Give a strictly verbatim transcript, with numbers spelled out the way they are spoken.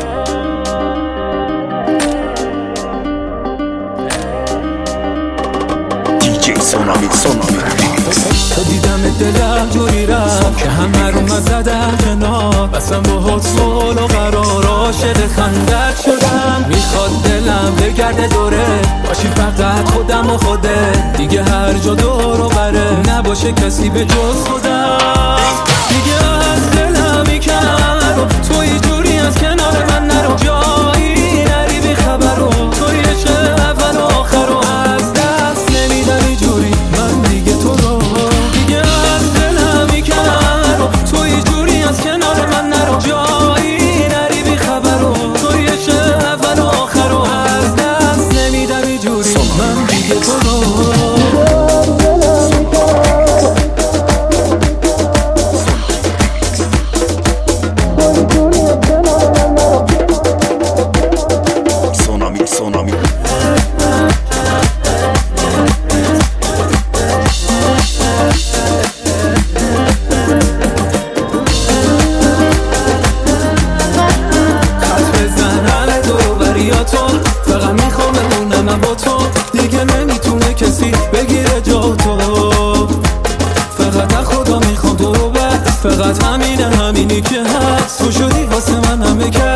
سونامی سونامی تو دیدم دلم جوری رفت که همه رو من زدم کنار، بسم با حد صلح و قرار عاشق خندت شدم. میخواد دلم بگرده دوره باشی فقط خودم و خوده، دیگه هر جا دور و بره نباشه کسی به جز خودم. دیگه از دلم میکنم توی جوری از کنار من نرو، جایی نری بی خبر و توی عشق اول و آخر و از دست نمیدم اینجوری من دیگه تو رو. دیگه از دلم میکنم توی جوری از کنار من نرو، جایی نری بی خبر و توی عشق اول و آخر و از دست نمیدم اینجوری من دیگه تو رو. فقط میخوام بمونم با تو، دیگه نمیتونه کسی بگیره جا تو. فقط خدا میخوام تو رو، بعد فقط همینه همینی که هست، تو شدی واسه من همه کرد.